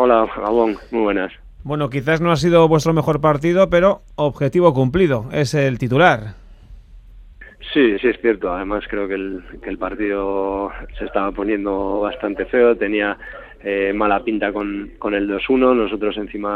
Hola, Gabón, muy buenas. Bueno, quizás no ha sido vuestro mejor partido, pero objetivo cumplido, es el titular. Sí, es cierto. Además creo que el partido se estaba poniendo bastante feo, tenía mala pinta con el 2-1. Nosotros encima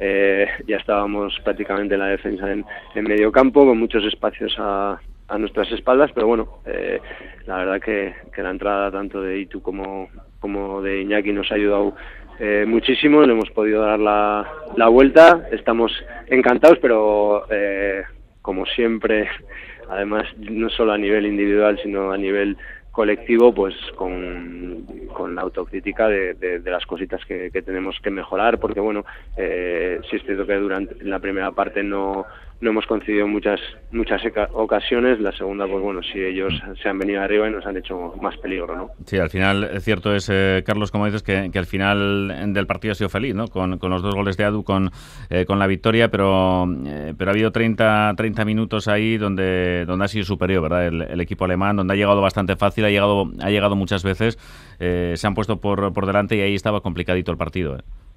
ya estábamos prácticamente en la defensa en medio campo, con muchos espacios a nuestras espaldas, pero bueno, la verdad que la entrada tanto de Itu como de Iñaki nos ha ayudado muchísimo. Le hemos podido dar la vuelta, estamos encantados, pero como siempre, además no solo a nivel individual sino a nivel colectivo, pues con la autocrítica de las cositas que tenemos que mejorar, porque bueno, sí es cierto que durante la primera parte no hemos concedido muchas ocasiones. La segunda, pues bueno, sí, ellos se han venido arriba y nos han hecho más peligro, ¿no? Sí, al final, es cierto es, Carlos, como dices, que al final del partido ha sido feliz, ¿no? Con los 2 goles de Adu, con la victoria, pero ha habido 30 minutos ahí donde ha sido superior, ¿verdad? El equipo alemán, donde ha llegado bastante fácil, ha llegado muchas veces, se han puesto por delante y ahí estaba complicadito el partido, ¿eh?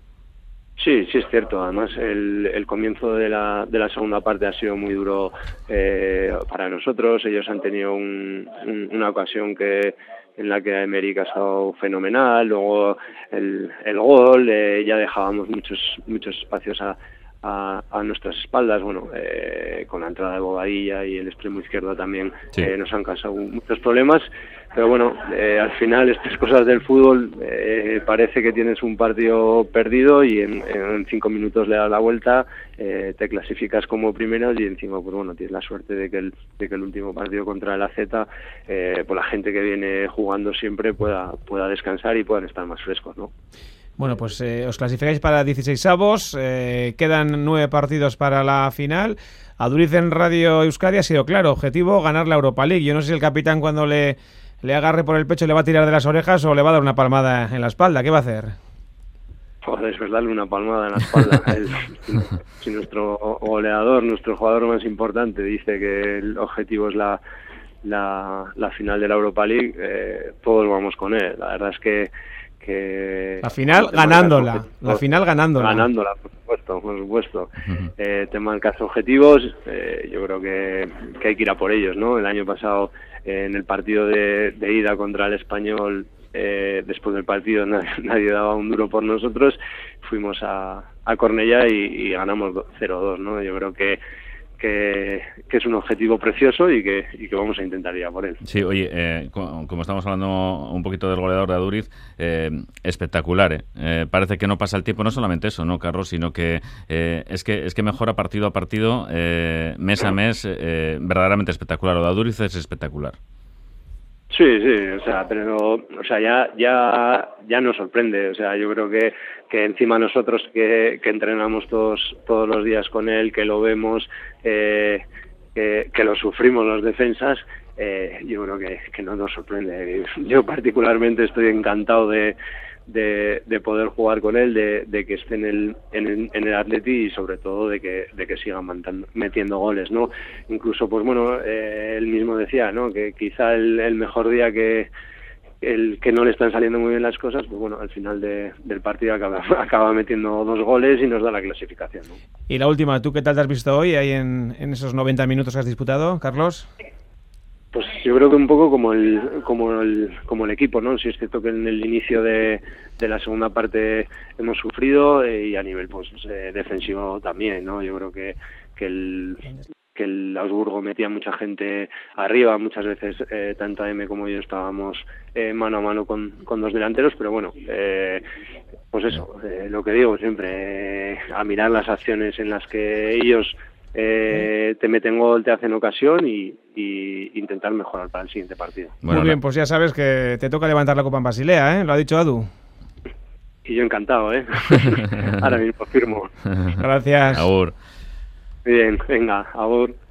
Sí, es cierto. Además, el comienzo de la segunda parte ha sido muy duro para nosotros. Ellos han tenido una ocasión en la que Emerick ha estado fenomenal. Luego el gol, ya dejábamos muchos espacios a nuestras espaldas. Bueno, con la entrada de Bobadilla y el extremo izquierdo también nos han causado muchos problemas. Pero bueno, al final estas cosas del fútbol, parece que tienes un partido perdido y en 5 minutos le das la vuelta, te clasificas como primeros y encima pues bueno, tienes la suerte de que el último partido contra el AZ, pues la gente que viene jugando siempre pueda descansar y puedan estar más frescos, ¿no? Bueno, pues os clasificáis para 16avos, quedan 9 partidos para la final. Aduriz en Radio Euskadi ha sido claro, objetivo ganar la Europa League. Yo no sé si el capitán cuando le agarre por el pecho le va a tirar de las orejas o le va a dar una palmada en la espalda. ¿Qué va a hacer? Joder, es darle una palmada en la espalda. Si nuestro goleador, nuestro jugador más importante, dice que el objetivo es la final de la Europa League, todos vamos con él. La verdad es que la final ganándola. Ganándola, por supuesto. Te marcas objetivos, yo creo que hay que ir a por ellos, ¿no? El año pasado, en el partido de ida contra el Español, después del partido nadie daba un duro por nosotros, fuimos a Cornellá y ganamos 0-2, ¿no? Yo creo que es un objetivo precioso y que vamos a intentar ir a por él. Sí, oye, como estamos hablando un poquito del goleador de Aduriz, espectacular, parece que no pasa el tiempo, no solamente eso, ¿no, Carlos? Sino que es que mejora partido a partido, mes a mes, verdaderamente espectacular. Lo de Aduriz es espectacular. Sí, ya nos sorprende. O sea, yo creo que encima nosotros que entrenamos todos los días con él, que lo vemos, que lo sufrimos los defensas, yo creo que no nos sorprende. Yo particularmente estoy encantado de poder jugar con él, de que esté en el Atleti y sobre todo de que siga metiendo goles, ¿no? Incluso, pues bueno, él mismo decía, ¿no?, que quizá el mejor día que no le están saliendo muy bien las cosas, pues bueno, al final del partido acaba metiendo 2 goles y nos da la clasificación, ¿no? Y la última, ¿tú qué tal te has visto hoy ahí en esos 90 minutos que has disputado, Carlos? Pues yo creo que un poco como el equipo, ¿no? Sí es cierto que en el inicio de la segunda parte hemos sufrido, y a nivel pues defensivo también, ¿no? Yo creo que el Augsburgo metía mucha gente arriba, muchas veces tanto AM como yo estábamos mano a mano con 2 delanteros, pero bueno, pues eso, lo que digo siempre, a mirar las acciones en las que ellos te meten gol, te hacen ocasión y intentar mejorar para el siguiente partido. Bueno, muy bien, pues ya sabes que te toca levantar la copa en Basilea, ¿eh? Lo ha dicho Adu. Y yo encantado, ¿eh? Ahora mismo firmo. Gracias. Agur. Bien, venga, agur.